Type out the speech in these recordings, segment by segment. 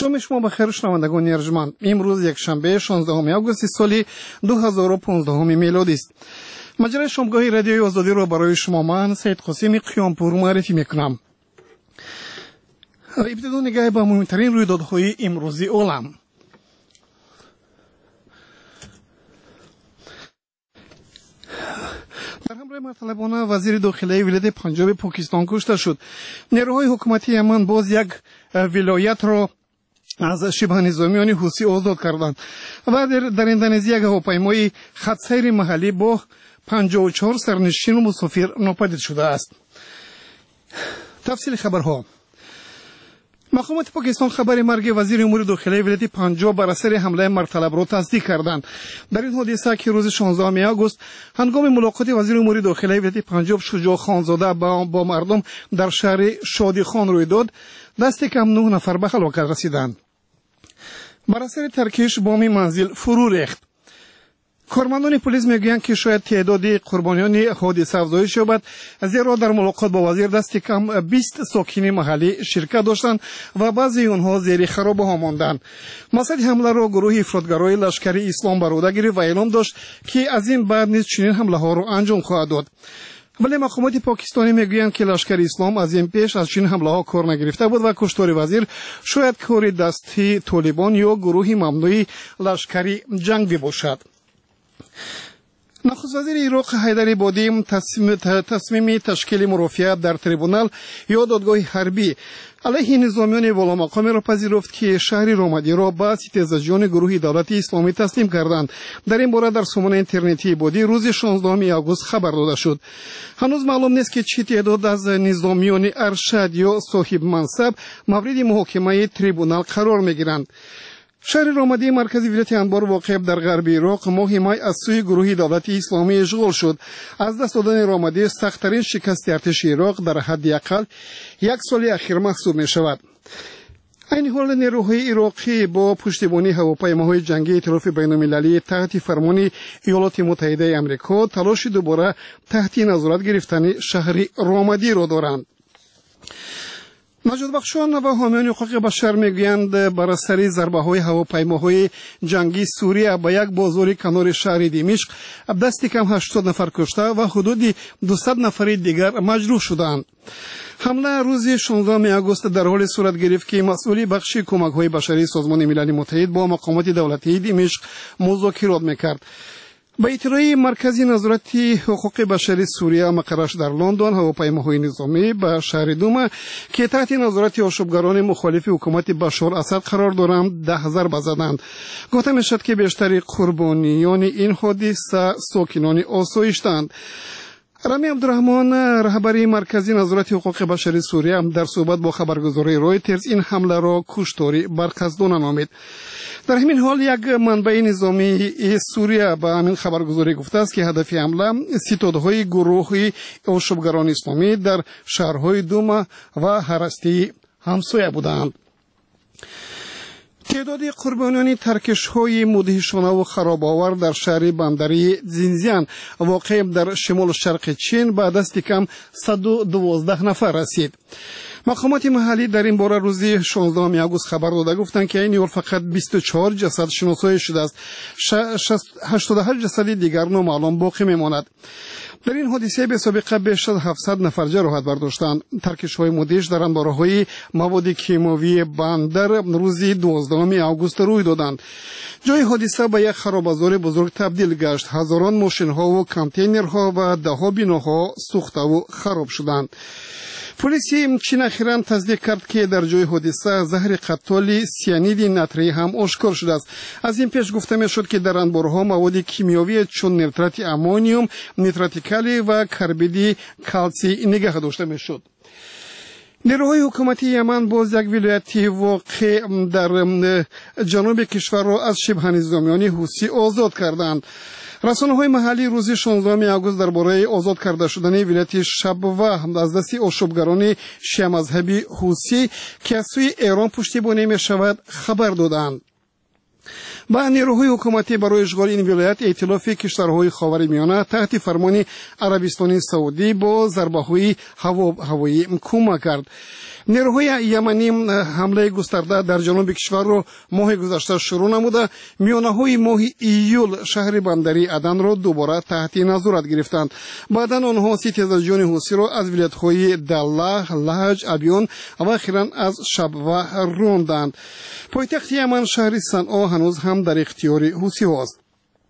شام شما بخیر شنوندگان ارجمند. امروز یک شنبه 16 آگوست سال 2015 میلادی است. مجله شامگاه رادیوی آزادی را برای شما من سید قاسمی قیامپور معرفی میکنم. ابتدا نگاه به مهمترین رویدادهای امروزی عالم. در حمله مطلبانه وزیر داخلی ولایت پنجاب پاکستان کشته شد. نیروهای حکومتی یمن باز یک ولایت را از شبه نظامیان حوثی آزاد کردند و در اندونزی یک هواپیمای خطسیر محلی با 54 سرنشین و مسافر ناپدید شده است. تفصیل خبرها. مقامات پاکستان خبر مرگ وزیر امور داخلی ولایت پنجاب بر اثر حمله مرطلب را تصدیق کردند. در این حادثه که روز 16 آگوست هنگام ملاقات وزیر امور داخلی ولایت پنجاب شجاع خانزاده با مردم در شهر شادی خان روی داد، دست کم 9 نفر به هلاکت رسیدند. بر اثر ترکش بام منزل فرو ریخت. کارمندان پلیس میگویند که شاید تعداد قربانیان حادثه افزایش یابد، زیرا در ملاقات با وزیر دست کم 20 ساکن محلی شرکت داشتند و بعضی آنها زیر خرابه‌ها ماندند. مقصد حمله را گروه افراطگرای لشکری اسلام بر عهده گرفت و اعلام داشت که از این بعد نیز چنین حمله ها را انجام خواهد داد. ولی مقامات پاکستانی میگویند که لشکر اسلام از این پیش از چنین حمله ها کار نگرفته بود و کشتار وزیر شاید کار دستی طالبان یا گروه ممنوع لشکری جنگ باشد. نخست وزیر عراق حیدر عبادی تصمیم تشکیل مرافعات در تریبونال یا دادگاه حربی علیه نظامیان والامقام را پذیرفت که شهر رامدی را به ستیزجویان گروه دولت اسلامی تسلیم کردند. در این باره در سامانه اینترنتی عبادی روز 16 آگوست خبر داده شد. هنوز معلوم نیست که چه تعداد از نظامیان ارشد یا صاحب منصب مورد محاکمه تریبونال قرار میگیرند. شهر رامدی مرکزی ولایت انبار واقع در غرب عراق ماه مای از سوی گروه دولت اسلامی اشغال شد. از دست دادن رامدی سخت‌ترین شکست ارتش عراق در حداقل یک سال اخیر محسوب می شود. این حال نیروهای عراقی با پشتیبانی هواپیماهای جنگی ائتلاف بین‌المللی تحت فرمان ایالات متحده آمریکا تلاش دوباره تحت نظارت گرفتن شهر رامدی را دارند. نجات بخشان و حامیان حقوق بشر میگویند بر اثر ضربه‌های هواپیماهای جنگی سوریه به یک بازار کنار شهر دمشق دست کم 80 نفر کشته و حدود 200 نفر دیگر مجروح شدند. حمله روز 16 آگوست در حال صورت گرفت که مسئول بخش کمک‌های بشری سازمان ملل متحد با مقامات دولتی دمشق مذاکرات میکرد. با اطلاع مرکزی نظارت حقوق بشری سوریه مقرش در لندن هواپیماهای نظامی به شهر دوما که تحت نظارت آشوبگران مخالف حکومت بشار اسد قرار دارند 10 ضربه زدند. گفته میشد که بیشتر قربانیان این حادثه ساکنان آسایش‌اند. رامی عبدالرحمن رهبری مرکزی نظارت حقوق بشری سوریه در صحبت با خبرگزاری رویترز این حمله را کشتاری برقصدانه نامید. در همین حال یک منبع نظامی سوریه به همین خبرگزاری گفته است که هدف حمله ستادهای گروه آشوبگران اسلامی در شهرهای دوما و هرستی همسایه بودند. تعداد قربانیان ترکش‌های مدهشانه و خراب‌آور در شهر بندری زینزیان واقع در شمال شرق چین به دست کم 112 نفر رسید. مقامات محلی در این باره روز 16 آگوست خبر داده گفتند که این یول فقط 24 جسد شناسایی شده است. 88 جسد دیگر نامعلوم باقی میماند. در این حادثه به سابقه بیش از 700 نفر جراحت برداشتند. ترکش‌های مدهش در انبارهای مواد کیمیایی بندر روز 12 آگوست روی دادند. جای حادثه به یک خرابازار بزرگ تبدیل گشت. هزاران ماشین‌ها و کانتینرها و ده‌ها بناها سوخته و خراب شدند. پلیس چین اخیراً تصدیق کرد که در جای حادثه زهر قتل سیانید نتری هم آشکار شده است. از این پیش گفته میشد که در انبارها مواد کیمیایی چون نیترات امونیوم، نیترات کالی و کربید کلسی نگه داشته میشد. نیروهای حکومتی یمن باز یک ولایت واقع در جنوب کشور را از شبه نظامیان حوثی آزاد کردند. رسانه‌های محلی روز 16 آگوست درباره آزاد کرده شدن ولایت شبوه از دست آشوبگران شیعه مذهبی حوثی که از سوی ایران پشتیبانی می‌شود خبر دادند. با نیروهای حکومتی برای اشغال این ولایت ائتلاف کشورهای خاورمیانه تحت فرمان عربستان سعودی با ضربه‌های هوایی کمک کرد. نیروهای یمنی حمله گسترده در جنوب کشور را ماه گذشته شروع نموده. میانه‌های ماه ایول شهر بندری عدن را دوباره تحت نظارت گرفتند. بعدا آنها ستیزجویان حوثی را از ولایت‌های دلح، لهج، ابیان و اخیراً از شبوه راندند. پایتخت یمن شهر صنعا هنوز هم در اختیار حوثی‌ها است.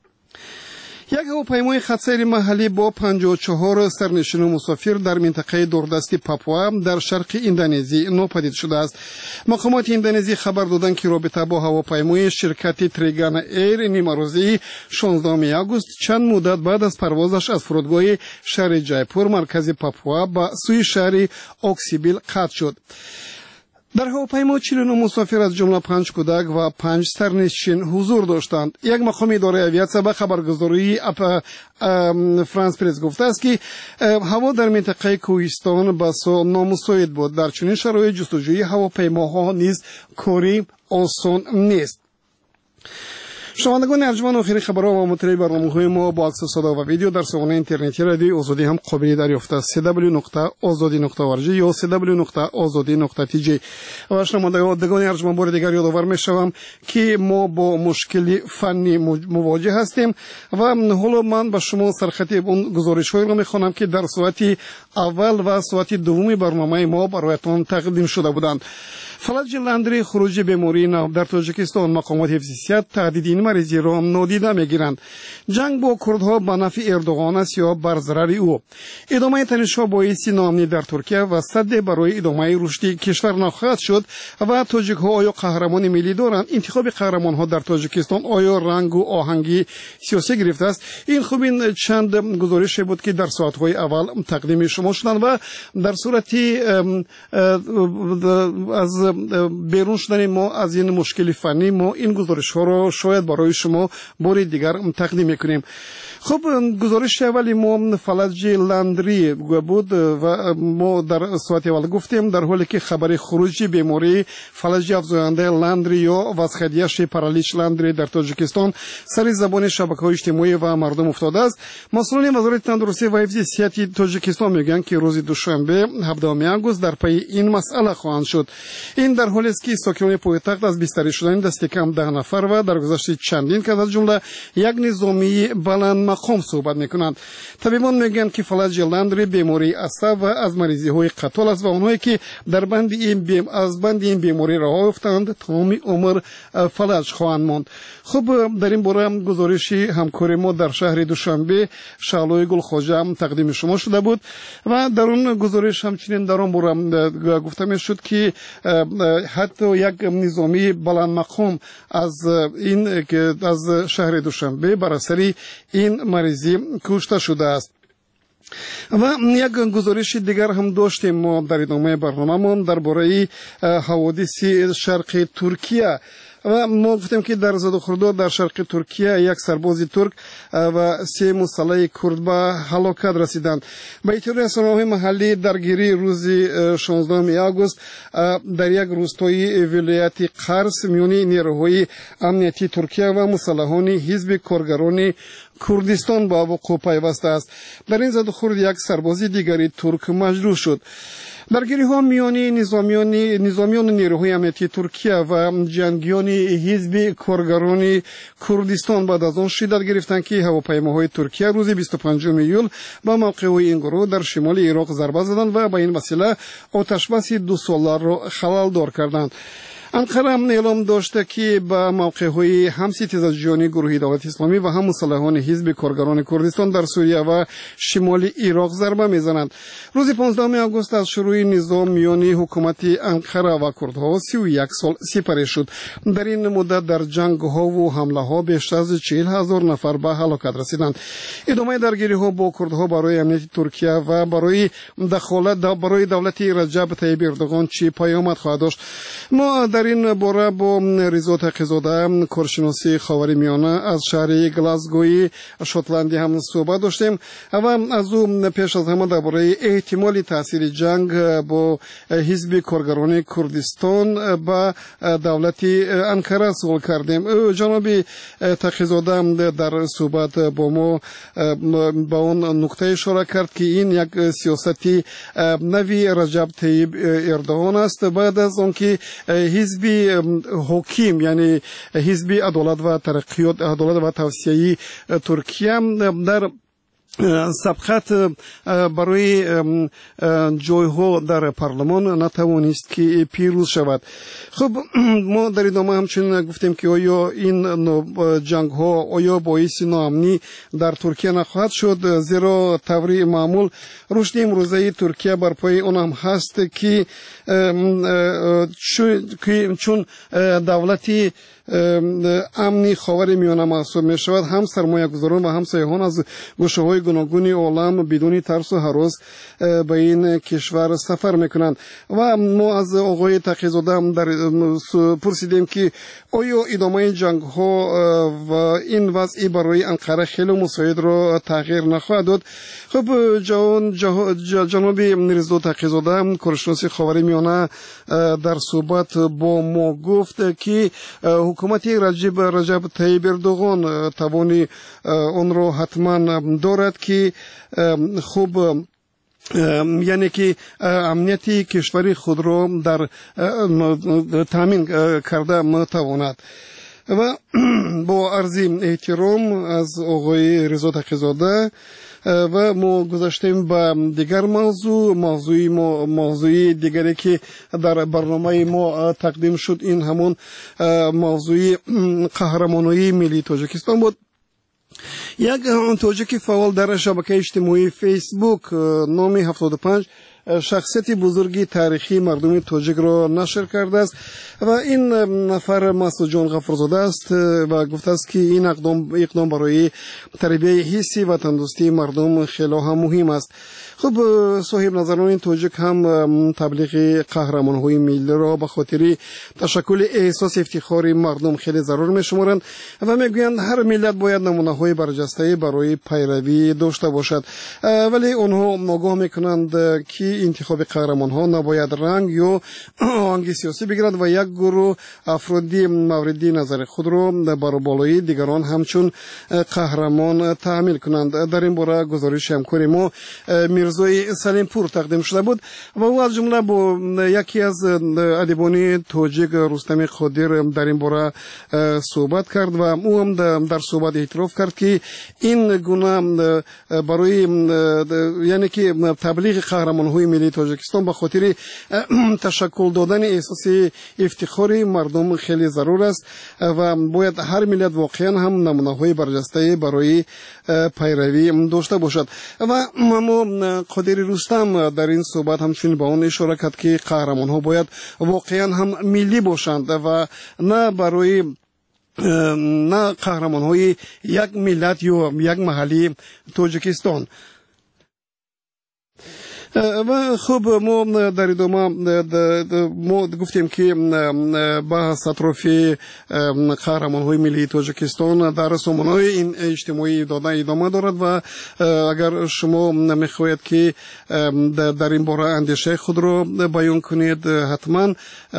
یک هواپیمای خطسیر محلی با 54 سرنشین و مسافر در منطقه دوردست پاپوا در شرق اندونزی ناپدید شده است. مقامات اندونزی خبر دادند که رابطه با هواپیمای شرکت تریگانا ایر نیمروزی 16 آگوست چند مدت بعد از پروازش از فرودگاه شهر جایپور مرکز پاپوا به سوی شهر اوکسیبیل قطع شد. در هواپیما 49 مسافر از جمله 5 کودک و 5 سرنشین حضور داشتند. یک مقام اداره اویاسیون به خبرگزاری فرانس پرس گفته است که هوا در منطقه کوهستان بسا نامساعد بود. در چنین شرایط جستجوی هواپیماها نیز کاری آسان نیست. شنوندگان ارجمند، آخرین خبرها و مطالعه برنامه‌های ما با عکس و صدا و ویدیو در سامانه اینترنتی رادیو آزادی هم قابل دریافت است. www.azadi.org یا www.azadi.tj. و شنوندگان ارجمند، بار دیگر یادآور می‌شوم که ما با مشکل فنی مواجه هستیم و حالا من به شما سرخط اون گزارش‌هایی را می‌خوانم که در ساعت اول و ساعت دوم برنامه ما برایتان تقدیم شده بودند. فلج لندری خروج بیماری نو در تاجیکستان، مقامات حفظ صحت تهدید این مریضی را نادیده میگیرند. جنگ با کردها به نفع اردوغان است یا بر ضرر او. ادامه تنش‌ها باعث ناامنی در ترکیه و سد برای ادامه رشد کشور نخواهد شد و تاجیک‌ها آیا قهرمان ملی دارند؟ انتخاب قهرمان‌ها در تاجیکستان آیا رنگ و آهنگ سیاسی گرفته است؟ این خوب این چند گزارش بود که در ساعت‌های اول تقدیم شما شدند و در صورتی از بیرون شدن ما از این مشکل فنی ما این گزارش ها را شاید برای شما بار دیگر تقدیم میکنیم. خب، گزارش اولی ما فلج لندری بود و ما در ساعت اول گفتیم در حالی که خبر خروج بیماری فلج افزاینده لندری یا وسخدیش پارالیش لندری در تاجیکستان سر زبان شبکه‌های اجتماعی و مردم افتاده است. مسئولان وزارت تندرستی و حفظ صحت تاجیکستان میگن که روز دوشنبه 17 آگوست در پی این مسئله خواهند شد. این در حالی است که ساکنان پایتخت از بستری شدن دست کم 10 نفر و در گذشته چندین کس از جمله یک نظامی بلند مقام صحبت میکنند. طبیبان میگن که فلج لندری بیماری عصب و از مریضی های قتال است و اونهایی که در بند این بیماری راه افتند تمام عمر فلج خواهند ماند. خب، در این باره گزارشی همکار ما در شهر دوشنبه شعلوی گلخواجه تقدیم شما شده بود و در اون گزارش همچنین در اون باره گفته میشد که حتی یک نظامی بلند مقام از شهر دوشنبه بر اثر این مریضی کشته شده است. و یک گزارش دیگر هم داشتیم ما در ادامه برنامه‌مون درباره حوادث شرق ترکیه و ما گفتیم که در زد و خرداد در شرق ترکیه یک سرباز ترک و 3 مسلح کرد به هلاکت رسیدند. به اطلاع رسانه‌های محلی درگیری روز 16 آگوست در یک روستای ولایت قرس میان نیروهای امنیتی ترکیه و مسلحان حزب کارگران کردستان با وقوع پیوسته است. در این زد و خورد یک سرباز دیگری ترک مجروح شد. درگیری ها میان نظامیان نیروهای امنیتی ترکیه و جنگیان حزب کارگران کردستان بعد از آن شدت گرفتند که هواپیماهای ترکیه روز 25 ایول به موقع این گروه در شمال عراق ضربه زدند و به این وسیله آتشبس 2 ساله را خلال دار کردند. انقره اعلام داشته که به موقع‌های هم ستیزجویان گروه دولت اسلامی و هم مسلحان حزب کارگران کردستان در سوریه و شمال عراق ضربه میزنند. روز 15 آگوست از شروع نظام میان حکومت انقره و کردها 31 سال سپری شد. در این مدت در جنگ‌ها و حمله‌ها بیشتر از 40,000 نفر به هلاکت رسیدند. ادامه درگیری‌ها با کردها برای امنیت ترکیه و برای دخالت برای دولت رجب طیب اردوغان چه پیامد خواهد داشت؟ ما در در این باره با رضا تقی‌زاده کارشناسی خاورمیانه از شهر گلاسگوی شوتلندی هم صحبت داشتیم و از او پیش از همه درباره احتمال تاثیر جنگ با حزب کارگران کردستان با دولت انقره سوال کردیم. جناب تقی‌زاده در صحبت با ما با اون نکته اشاره کرد که این یک سیاستی نوی رجب طیب اردوغان است بعد از آنکه حزب حکیم یعنی حزب عدالت و ترقیات عدالت و توسعه ترکیه در سبقت برای جایها در پارلمان نتوانست که پیروز شود. خب ما در ادامه همچنین گفتیم که آیا این جنگ ها آیا باعث ناامنی در ترکیه نخواهد شد، زیرا طوری معمول رشد امروزه ترکیه بر پای آن هم هست که چون دولتی امنی خاورمیانه محسوب می شود هم سرمایه گذاران و هم سیاحان از گوشه های گوناگون عالم بدون ترس و هراس به این کشور سفر می کنند و ما از آقای تقی‌زاده هم در پرسیدیم که آیا ادامه جنگ ها و این وضعی برای انقره خیلی مساعد را تغییر نخواهد داد. خب جناب رضا تقی‌زاده کارشناس خاورمیانه در صحبت با ما گفت که حکومت رجب طیب اردوغان توانی آن را حتما دارد که خوب یعنی که امنیتی کشوری خود را در تامین کرده میتواند. و با عرض احترام از آقای رضا تقی‌زاده و ما گذاشتیم به دیگر موضوعی دیگری که در برنامه ما تقدیم شد. این همون موضوع قهرمانی ملی تاجیکستان بود. یک تاجیک فعال در شبکه اجتماعی فیسبوک نام 75 شخصیت بزرگی تاریخی مردم تاجیک را نشر کرده است و این نفر مسعود جان غفورزاده است و گفته است که این اقدام برای تربیت حسی و تندرستی مردم خیلی هم مهم است. خب صاحب نظران این تاجیک هم تبلیغ قهرمان‌های ملی را به خاطر تشکل احساس افتخار مردم خیلی ضرور می‌شمارند و میگویند هر ملت باید نمونه‌های برجسته برای پیروی داشته باشد، ولی آنها ناگاه می‌کنند که انتخاب قهرمان‌ها نباید رنگ یا آهنگ سیاسی بگیرد و یک گروه افرادی مورد نظر خود را بر بالای دیگران همچون قهرمان تعمیل کنند. در این باره گزارش همکار ما میرزای سلیم پور تقدیم شده بود و او از جمله با یکی از ادیبان تاجیک رستم قادر در این باره صحبت کرد و او هم در صحبت اعتراف کرد که این گونه برای یعنی که تبلیغ قهرمان‌های ملی تاجیکستان به خاطر تشکل دادن احساس افتخار مردم خیلی ضرور است و باید هر ملت واقعا هم نمونه‌های برجسته برای پیروی داشته باشد. و ما قادر رستم در این صحبت همچنین به آن اشاره کرد که قهرمان‌ها باید واقعا هم ملی باشند و نه برای نه قهرمان‌های یک ملت یا یک محلی تاجیکستان. و خب ما در ادامه ما گفتیم که بحث اطراف قهرمان‌های ملی تاجیکستان در رسانه‌های این اجتماعی ادامه دارد و اگر شما می‌خواهید که در این باره اندیشه خود را بیان کنید حتما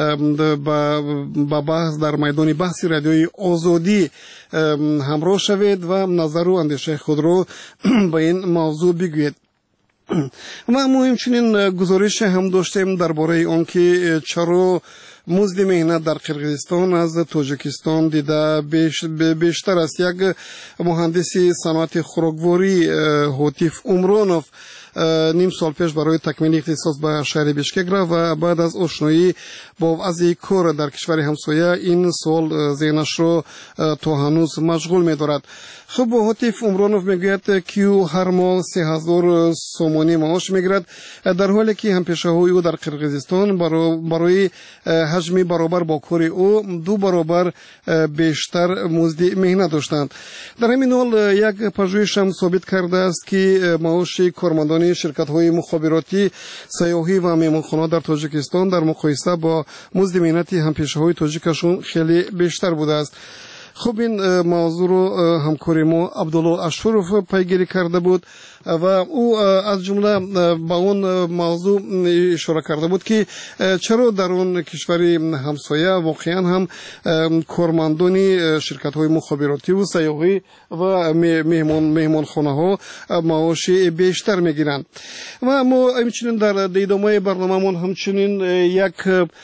با بحث در میدان بحث رادیوی آزادی همراه شوید و نظر و اندیشه خود را به این موضوع بگویید. و ما همچنین گزارش هم داشتیم درباره آنکه چرا مزد مهنت در قرقیزستان از تاجیکستان دیده بیشتر است. یک مهندس صنعت خوراکواری هاتیف عمرانوف نیم سال پیش برای تکمیل اختصاص به شهر بیشکک رفت و بعد از آشنایی با وضع کار در کشور همسایه این سال ذهنش را تا هنوز مشغول می‌دارد. خب هاتیف عمرانوف میگوید که او هر ماه 3000 سومانی معاش میگیرد، در حالی که همپیشه‌های او در قرقیزستان برای حجم برابر با کار او 2 برابر بیشتر مزد مهنت داشتند. در همین حال یک پژوهش هم ثابت کرده است که معاش کارمندان بازرگانی شرکت‌های مخابراتی سیاحی و مهمانخانه در تاجیکستان در مقایسه با مزد مهنتی همپیشه‌های تاجیکشون خیلی بیشتر بوده است. خب این موضوع رو همکار ما عبدالله اشرف پیگیری کرده بود و او از جمله با اون موضوع اشاره کرده بود که چرا در اون کشوری همسایه واقعا هم کارمندان شرکت‌های مخابراتی و سیاحی و مهمانخانه‌ها معاش بیشتر میگیرند. و ما همچنین در ادامه برنامه‌مون همچنین یک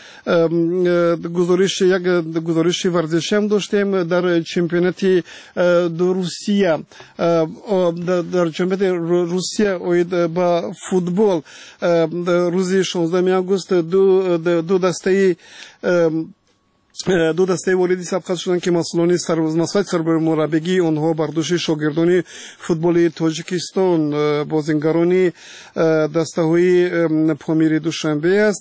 گزارش ورزشی هم داشتیم در چمپیونات روسیه. در چمپیونات روسیه اوید با فوتبال روز 16 آگوست دو دسته واردی سبقت شدند که مسئولان سرمربیگی آنها بر دوش شاگردان فوتبال تاجیکستان بازیگران دسته های پامیر دوشنبه است،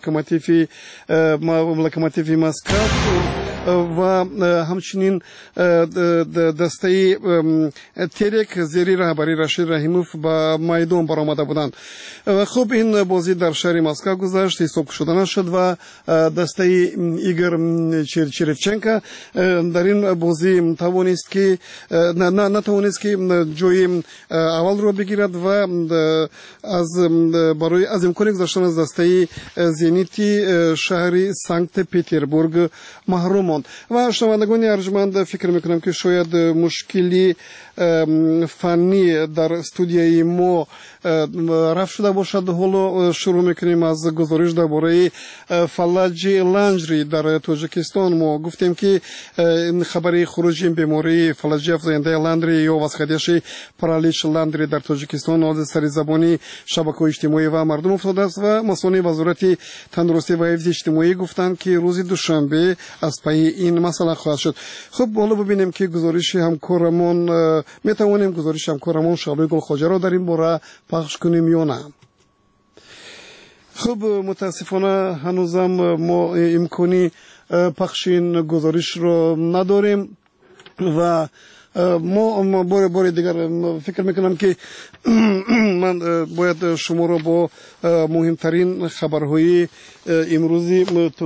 لوکوموتیو مسکو و همچنین دسته ترک زیر رهبری رشید رحیموف به میدان برآمده بودند. خب این بازی در شهر مسکو گذشت، حساب شده نشد و دسته ایگور چریفچنکا در این بازی نتوانست که جای اول را بگیرد و از امکان گذاشتن از دسته زینیتی شهر سنت پترزبورگ محروم ماند. و شنوندگان ارجمند فکر میکنم که شاید مشکلی فنی در استودیوی ما رفع شده باشد. حالا شروع میکنیم از گزارش درباره فلج لنجری در تاجیکستان. ما گفتیم که خبری خروج این بیماری فلج افزاینده لنجری یا وسخدیش پارالیش لنجری در تاجیکستان از سر زبانی شبکه‌های اجتماعی و مردم افتاده است و مسئولان وزارت تندرستی و حفظ اجتماعی گفتند که روز دوشنبه از پی این مسئله خواهد شد. خب حالا ببینیم که گزارش همکارمون میتوانیم گزارش همکارمون شعبه گلخواجه را در این باره پخش کنیم یا نه. خب متاسفانه هنوزم ما امکانی پخش این گزارش را نداریم و ما بار دیگر فکر میکنم که من باید شما را با مهمترین خبرهای امروزی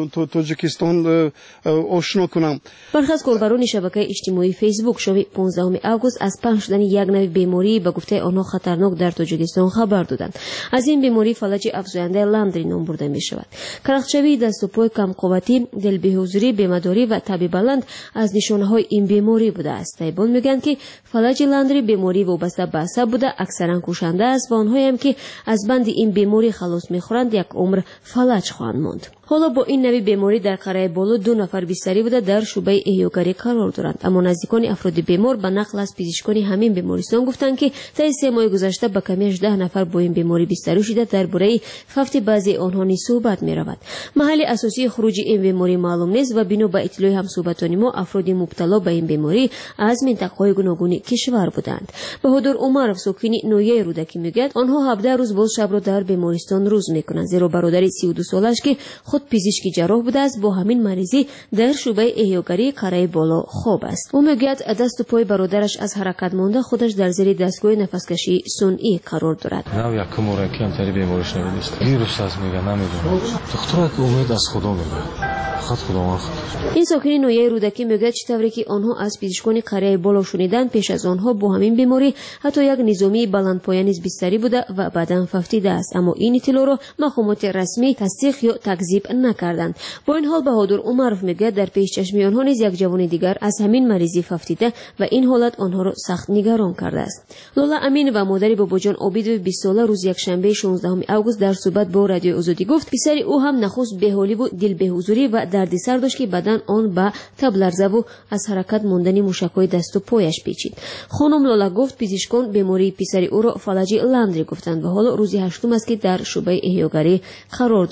تاجیکستان آشنا کنم. برخی از کاربران شبکه اجتماعی فیسبوک شب 15 آگوست از پخش شدن یک نوع بیماری به گفته آنها خطرناک در تاجیکستان خبر دادند. از این بیماری فلج افزاینده لندری نام برده می شود. کرخچوی، دست و پای کم قوتی، دلبهوزی، بیمه‌داری و تب بلند از نشانه‌های این بیماری بوده است. طبیبان میگن که فلج لندری بیماری وابسته به عصب بوده، اکثرا کشنده است و آنهایی هم که از بند این بیماری خلاص میخورند یک عمر فلج خواهند ماند. حالا با این نوع بیماری در قاره بالا 2 نفر بستری بوده در شعبه احیاگری قرار دارند، اما نزدیکان افراد بیمار به نقل از پزشکان همین بیمارستان گفتند که طی 3 ماه گذشته به کمی 18 نفر با این بیماری بستری شده. درباره فوت بعضی آنها نیز صحبت می‌رود. محل اساسی خروج این بیماری معلوم نیست و بنا به اطلاع همصحبتان ما افراد مبتلا به این بیماری از منطقه‌های گوناگون کشور بودند. بهادر عمرов ساکن نویه رودکی میگوید آنها 17 روز باز شب را در بیمارستان روز می‌کنند، زیرا برادر 32 سالش که خود پزشکی جراح بوده است با همین مریضی در شعبه احیاگری قاره بالا خواب است. او میگوید دست و پای برادرش از حرکت مانده خودش در زیر دستگاه نفسکشی صنعی قرار دارد. یکم اور کمتری بیماریش نمیدونست. ویروس از میگه نمیدونم. دکتر که امید از خدا میگه. فقط خدا این ساکن نویه رودکی میگوید چطوری که آنها از پزشکان قاره بالا شنیدن پیش از آنها با همین بیماری حتی یک نظامی بلندپایه نیز بستری بوده و بعداً فوتیده است، اما این اطلاع را مقامات رسمی تصدیق یا تکذیب نکردند. با این حال بهادر عمرов میگوید در پیش چشم آنها نیز یک جوان دیگر از همین مریضی فوتیده و این حالت آنها را سخت نگران کرده است. لالا امین و مادر باباجان عابد 20 ساله روز یکشنبه 16 آگوست در صحبت با رادیو آزادی گفت پسر او هم نخست به‌حالی و دل به‌حضوری و دردسر داشت که بعداً آن به تب لرزه و از حرکت ماندن موشک‌های دست و پایش پیچید. خانم لالا گفت پزشکان بیماری پسر او را فلج لندری گفتند و حالا روز 8 است که در شعبه احیاگری قرار دارد.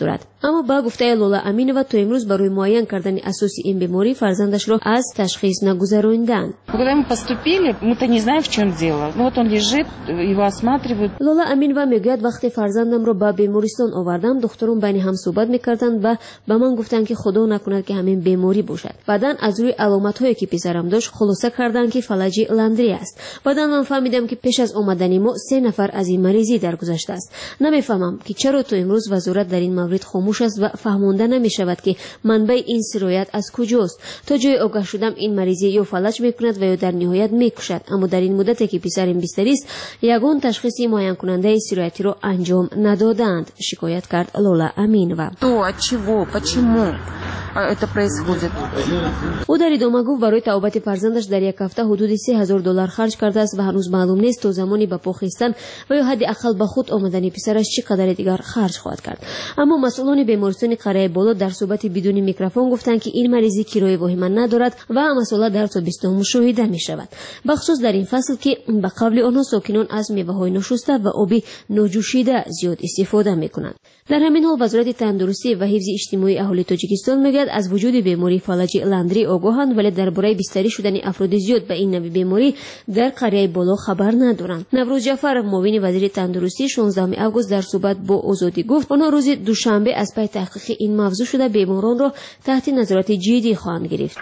اما با گفته لولا امینова تا امروز برای معاین کردن اساسی این بیماری فرزندش را از تشخیص نگذراندند. Когда мы поступили, мы-то не знаем, в чем дело. Ну вот он лежит, его осматривают. لولا امینова میگوید وقتی فرزندم را به بیمارستان آوردم دکتران بین هم صحبت میکردند و به من گفتند که خدا نکند که همین بیماری باشد. بعدن از روی علامت هایی که پسرم داشت خلاصه کردند که فلجی لاندری است. بعدن من فهمیدم که پیش از آمدن ما 3 نفر از این مریضی درگذشته است. نمیفهمم که چرا تا امروز وزارت در این مورد خاموش است و فهمانده نمیشود که منبع این سرایت از کجاست. تا جای آگاه شدم این مریضی یا فلج میکند و یا در نهایت میکشد. اما در این مدتی که پسرم بستری است یگان تشخیص معاین کننده سرایتی را انجام ندادند. شکایت کرد لولا امینова. او در ادامه گفت برای توبت فرزندش در یک هفته حدود $3000 خرج کرده است و هنوز معلوم نیست تا زمانی به پاکستان و یا حداقل به خود آمدن پسرش چقدر دیگر خرج خواهد کرد. اما مسئولان بیمارستان قریه بالا در صحبت بدون میکروفون گفتند که این مریضی کرایه واهمه ندارد و مسئله در تابستان مشاهده می شود، بخصوص در این فصل که به قبل آنها ساکنان از میوه‌های نشسته و آب ناجوشیده زیاد استفاده میکنند. در همین حال وزارت تندرستی و حفظ اجتماعی اهالی تاجیکستان میگوید از وجود بیماری فلج لاندری آگاهند ولی درباره بستری شدن افراد زیاد به این نوع بیماری در قریه بالا خبر ندارند. نوروز جعفرov معاون وزیر تندرستی 16 آگوست در صحبت با آزادی گفت آنها روز دوشنبه از پی تحقیق این موضوع شده بیماران را تحت نظارت جدی خواهند گرفت.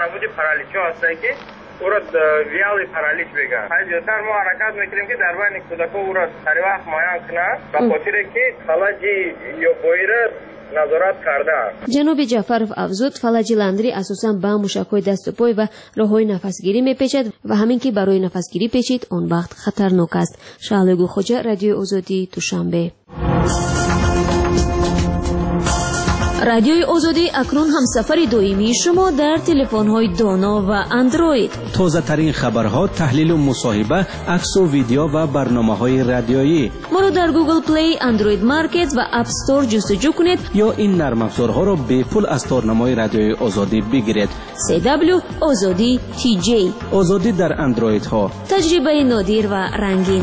урод вялый паралич беган. Ҳаҷотар мо ҳаракат мекунем ки дар байни кӯдако урод сари вақт муайян кунад ба хотире ки фалаҷи ё бойра назорат кардааст. ҷаноби ҷаъфаров афзуд фалаҷи ландри асосан ба мушакҳои дасту пой ва роҳҳои нафасгирӣ мепечад ва ҳамин ки барои нафасгирӣ печид он вақт хатарнок аст. Шаҳлегу Хоҷа, Радиои Озодӣ, Душанбе. радиои озодӣ акнун ҳамсафари доимии шумо дар телефонҳои доно ва андроид. тозатарин хабарҳо, таҳлилу мусоҳиба, аксу видео ва барномаҳои радиоӣ. моро дар Google Play, Android Market ва App Store ҷустуҷӯ кунед ё ин нармафзорҳоро бепул аз торнамои радиои озодӣ бигиред. CW Озодӣ TJ. озодӣ дар андроидҳо. таҷрибаи нодир ва рангин.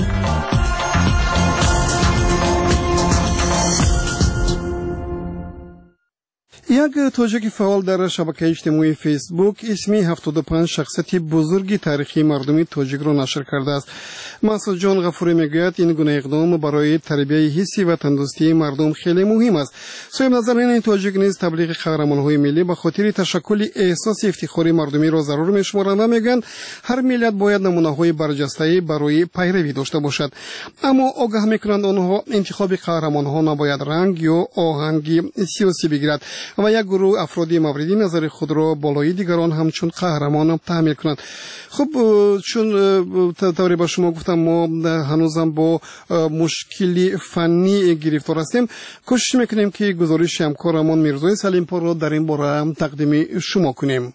як тоҷики фаъол дар шабакаи иҷтимоии фейсбук исми 75 шахсияти бузурги таърихии мардуми тоҷикро нашр кардааст. масъудҷон ғафурӣ мегӯяд ин гуна иқдом барои тарбияи ҳисси ва тандурустии мардум хеле муҳим аст. соҳибназарини тоҷик низ таблиғи қаҳрамонҳои миллӣ ба хотири ташаккули эҳсоси ифтихори мардумиро зарур мешуморанд ва мегӯянд ҳар миллат бояд намунаҳои барҷастаи барои пайравӣ дошта бошад. аммо огаҳ мекунанд онҳо интихоби қаҳрамонҳо набояд ранг ё оҳанги сиёсӣ бигирад ва як гурӯҳ афроди мавриди назари худро болои дигарон ҳамчун қаҳрамон таҳмил кунанд. хуб, чун тавре ба шумо гуфтам мо ҳанӯзам бо мушкили фаннӣ гирифтор ҳастем. кӯшиш мекунем ки гузориши ҳамкорамон Мирзои Салимпурро дар ин бора тақдими шумо кунем.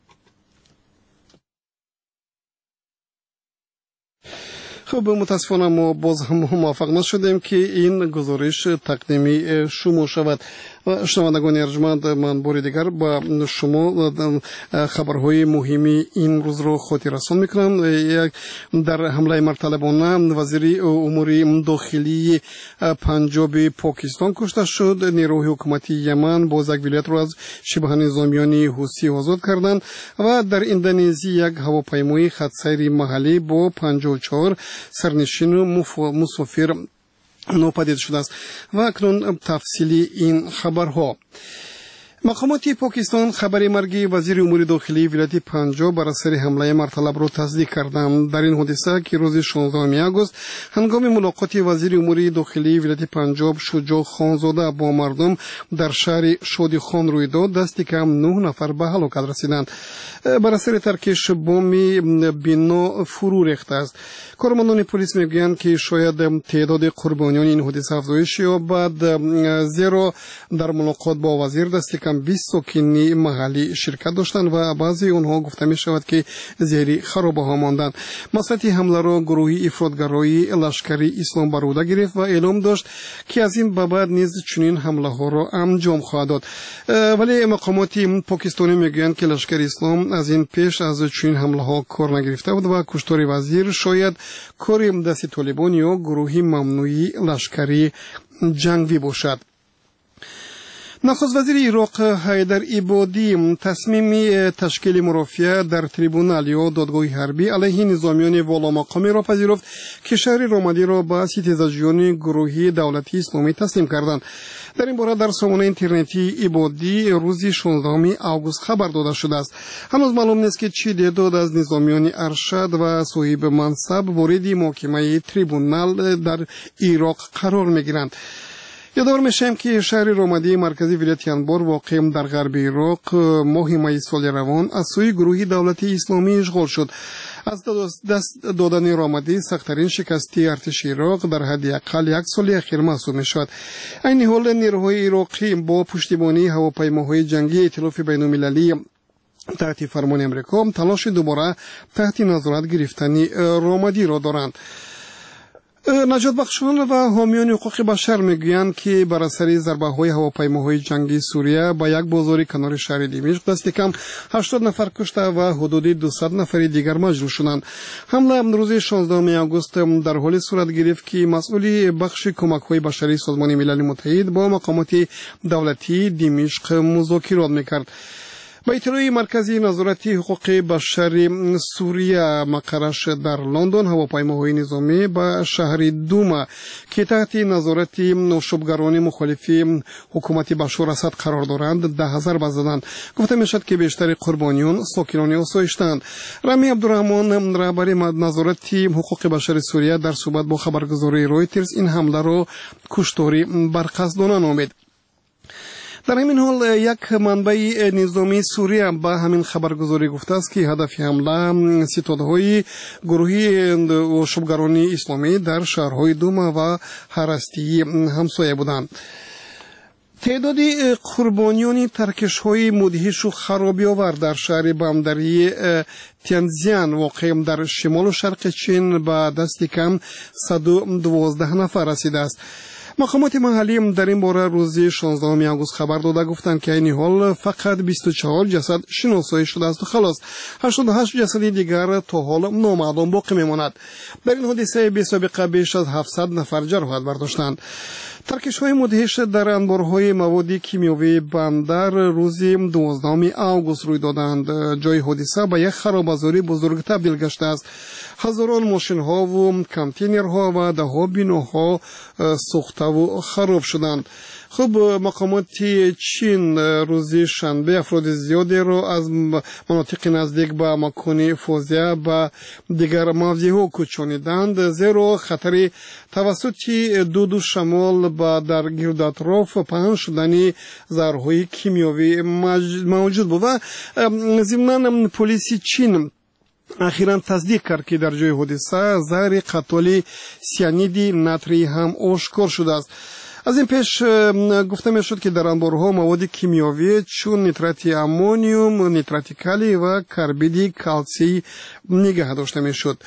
خب متاسفانه ما باز هم موفق نشدیم که این گزارش تقدیمی شما شود. شنوندگان ارجمند، من بار دیگر با شما خبرهای مهمی این روز رو خاطر رسان میکنم. در حمله مرطلبانه وزیر امور داخلی پنجاب پاکستان کشته شد. نیروهای حکومتی یمن باز یک ولایت رو از شبه نظامیان حوثی آزاد کردند و در اندونزی یک هواپیمای خطسیر محلی با 54 سرنشین و مسافر ناپدید شده است. و اکنون تفصیلی این خبرها. مقامات پاکستان خبر مرگ وزیر امور داخلی ولایت پنجاب بر اثر حمله مرطلب را تصدیق کردند. در این حادثه که روز 16 آگوست هنگام ملاقات وزیر امور داخلی ولایت پنجاب شجاع خانزاده با مردم در شهر شادی خان روی داد، دست کم 9 نفر به هلاکت رسیدند. بر اثر ترکش بمب بنا فرو ریخته است. کارمندان پلیس میگویند که شاید تعداد قربانیان این حادثه افزایش یابد، زیرا در ملاقات با وزیر دست کم 20 ساکنی محلی شرکت داشتند و بعضی آنها گفته می شود که زیر خرابه ها ماندند. مسئله حمله را گروهی افراطگرایی لشکری اسلام بر عهده گرفت و اعلام داشت که از این به بعد نیز چنین حمله ها را انجام خواهد داد. ولی مقامات پاکستانی میگویند که لشکر اسلام از این پیش از چنین حمله ها کار نگرفته بود و کشتار وزیر شاید کاری دست طالبان یا گروهی ممنوعی لشکری جنگی باشد. نخست وزیر عراق حیدر عبادی تصمیم تشکیل مرافعه در تریبونال یا دادگاه حربی علیه نظامیان والامقامی را پذیرفت که شهر رامادی را به ستیزجویان گروهی دولتی اسلامی تسلیم کردند. در این باره در سامانه اینترنتی عبادی روز 16 آگوست خبر داده شده است. هنوز معلوم نیست که چه تعداد از نظامیان ارشد و صاحب منصب وارد محکمه تریبونال در عراق قرار می‌گیرند. یادآور میشیم که شهر رامادی مرکزی ولایت انبار واقع در غرب عراق ماه می سال روان از سوی گروهی دولتی اسلامی اشغال شد. از دست دادن رامادی سخت‌ترین شکستی ارتش عراق در حد اقل یک سال اخیر محسوب می‌شود. این حال نیروهای عراقی با پشتیبانی هواپیماهای جنگی ائتلاف بین‌المللی تحت فرمان امریکا تلاش دوباره تحت نظارت گرفتن رامادی را دارند. نجات بخشان و حامیان حقوق بشر میگویند که بر اثر ضربه‌های هواپیماهای جنگی سوریه به یک بازار کنار شهر دمشق دست کم 80 نفر کشته و حدود 200 نفر دیگر مجروح شدند. حمله روز 16 آگوست در حال صورت گرفت که مسئول بخش کمک‌های بشری سازمان ملل متحد با مقامات دولتی دمشق مذاکرات میکرد. با اطلاع مرکزی نظارت حقوق بشر سوریه مقرش در لندن، هواپیماهای نظامی به شهر دوما که تحت نظارت نوشبگران مخالف حکومت بشار اسد قرار دارند 10,000 زدند. گفته میشد که بیشتر قربانیان ساکنان آسایش‌اند. رمی عبدالرحمن رهبر نظارت حقوق بشر سوریه در صحبت با خبرگزاری رویترز این حمله را کشتاری برقصدانه نامید. در همین حال یک منبع نظامی سوریه به همین خبرگزاری گفته است که هدف حمله ستادهای گروهی شبگران اسلامی در شهرهای دوما و هرستی همسایه بودند. تعداد قربانیان ترکش‌های مدهش و خرابی آور در شهر بندری تینزیان واقع در شمال و شرق چین به دست کم 112 نفر رسیده است. مقامات محلی در این باره روز 16 آگوست خبر داده گفتند که این حال فقط 24 جسد شناسایی شده است و خلاص 88 جسد دیگر تا حال نامعلوم باقی میماند. در این حادثه بی سابقه بیش از 700 نفر جراحت برداشتند. ترکش‌های مدهش در انبارهای مواد کیمیاوی بندر روز 12 آگوست روی دادند. جای حادثه به یک خرابه‌زاری بزرگ تبدیل گشته است. هزاران ماشین‌ها و کانتینرها و ده‌ها بناها سوخته و خراب شدند. خب مقامات چین روز شنبه افراد زیادی را از مناطق نزدیک به مکان فوزیه به دیگر موضع‌ها کوچانیدند، زیرا خطر توسط دود شمال با در گرد اطراف پهن شدن زهرهای کیمیاوی موجود بود. و ضمناً پلیس چین اخیراً تصدیق کرد که در جای حادثه زهر قتل سیانید نتری هم آشکار شده است. از این پیش گفته می شد که در انبارها مواد کیمیاوی چون نیترات امونیوم، نیترات کالی و کربید کلسی نگه داشته می شد.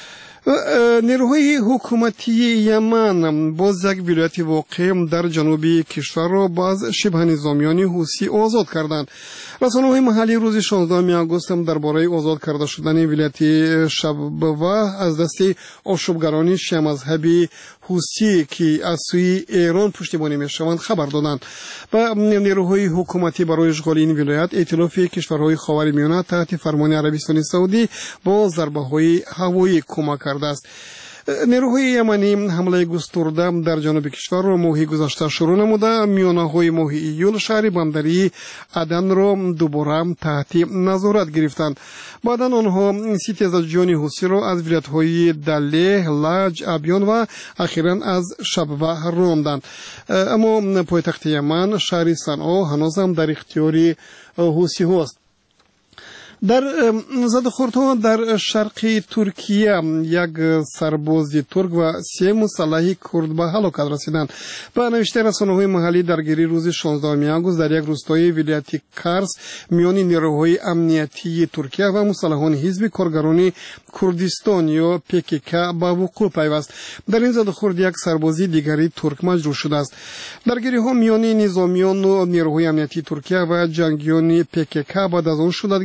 نیروهای حکومتی یمن باز یک ولایت واقع در جنوبی کشور را باز شبه نظامیان حوثی آزاد کردند. رسانه‌های محلی روز 16 آگوست درباره آزاد کرده شدن ولایت شبوه از دست آشوبگران شیعه مذهبی حوثی که از سوی ایران پشتیبانی می‌شوند خبر دادند. و نیروهای حکومتی برای اشغال این ولایت ائتلاف کشورهای خاورمیانه تحت فرمان عربستان سعودی با ضربه‌های هوایی کمک کرده است. نیروهای یمنی حمله گسترده در جنوب کشور را ماه گذشته شروع نموده. میانه‌های ماه ایول شهر بندری عدن را دوباره تحت نظارت گرفتند. بعد آنها ستیزجویان حوثی را از ولایت‌های دله، لج، ابیان و اخیراً از شبوه راندند. اما پایتخت یمن شهر صنعا هنوز هم در اختیار حوثی است. در زدخوردها در شرق ترکیه یک سرباز ترک و 3 مسلح کرد به هلاکت رسیدند. به نوشته رسانه‌های محلی درگیری روز 16 آگوست در یک روستای ولایت کارس میان نیروهای امنیتی ترکیه و مسلحان حزب کارگران کردستان یا PKK به وقوع پیوست. در این زدخورد یک سربازی دیگری ترک مجروح شده است. درگیری‌ها میان نظامیان و نیروهای امنیتی ترکیه و جنگیان PKK بعد از آن شدت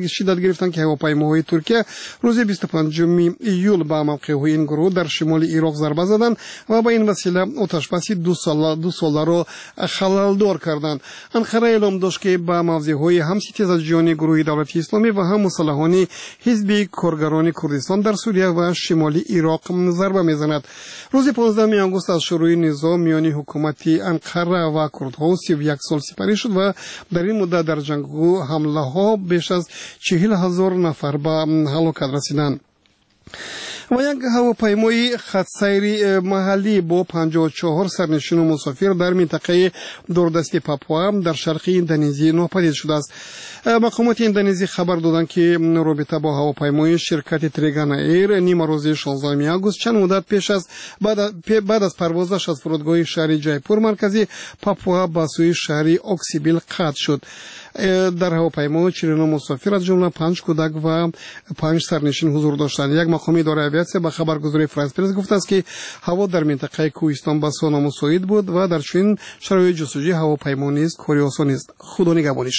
گرفتند که هواپیماهای ترکیه روز 25 ایول به موقع‌های این گروه در شمال عراق ضربه زدند و با این وسیله آتش‌بس دو ساله را خلال‌دار کردند. انقره اعلام داشت که به موضع‌های هم ستیزجویان گروه دولت اسلامی و هم مسلحان حزب کارگران کردستان در سوریه و شمال عراق ضربه می‌زند. روز 15 آگوست از شروع نزاع میان حکومت انقره و کردها 31 سال سپری شد و در این مدت در جنگ‌ها حمله‌ها بیش از 40,000 نفر به هلاکت رسیدند. و یک هواپیمای خط‌سیر محلی با 54 سرنشین و مسافر در منطقه دوردست پاپوا در شرق اندونزی ناپدید شده است. مقامات اندونزی خبر دادند که رابطه با هواپیمای شرکت تریگانا ایر نیمه روز 16 آگوست چند مدت پیش از بعد از پروازش از فرودگاه شهر جایپور مرکزی پاپوا به سوی شهر اکسیبیل قطع شد. در هواپیما 49 مسافر از جمله 5 کودک و 5 سرنشین حضور داشتند. یک مقام اداره اویاسیون به خبرگزاری فرانس پرس گفته است که هوا در منطقه کوهستان بسیار نامساعد بود و در چنین شرایط جستجوی هواپیما نیز کاری آسان نیست. خدا نگهدار.